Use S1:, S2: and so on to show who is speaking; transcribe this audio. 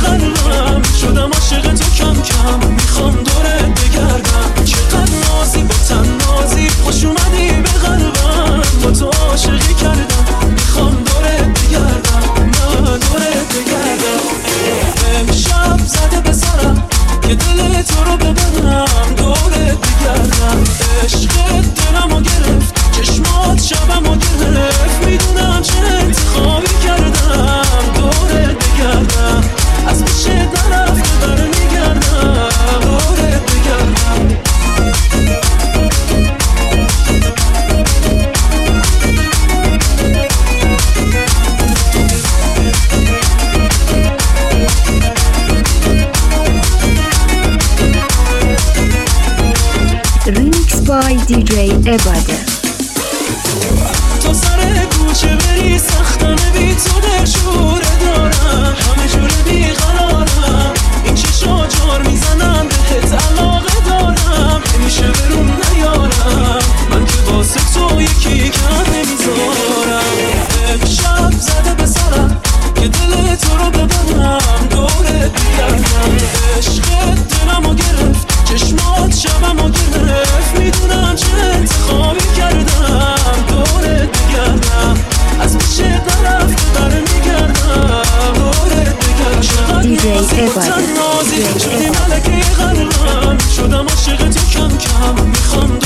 S1: قلبم شدم عاشق تو کم کم میخوام دورت بگردم چقدر نازی با تنازی خوش اومدی به قلبم با تو عاشقی کردم میخوام دورت بگردم من دورت بگردم امشب زده به سرم که دل تو رو ببرم دورت بگردم عشقت دلمو گرفت چشمات شبمو گرفت میدونم چه انتخابی کردم دورت بگردم از پیش نرفته برمیگردم دورت بگردم
S2: Remix by DJ Ebade.
S1: تو سر کوچه بری سختانه بی تو دلشوره دارم همه جوره بی قرارم این چشا جار میزنم بهت علاقه دارم نمیشه برون نیارم من که واسه تو یکی کم نمیذارم امشب زده به سرم که دل تو رو ببرم دورت بگردم عشقت دلمو گرفت چشمات شبمو گرفت میدونم چه انتخابی کردم دورت بگردم از پیش نرفته برمیگردم دورت بگردم چقدر نازی شدی ملکه قلبم شدم عاشق تو کم کم میخوام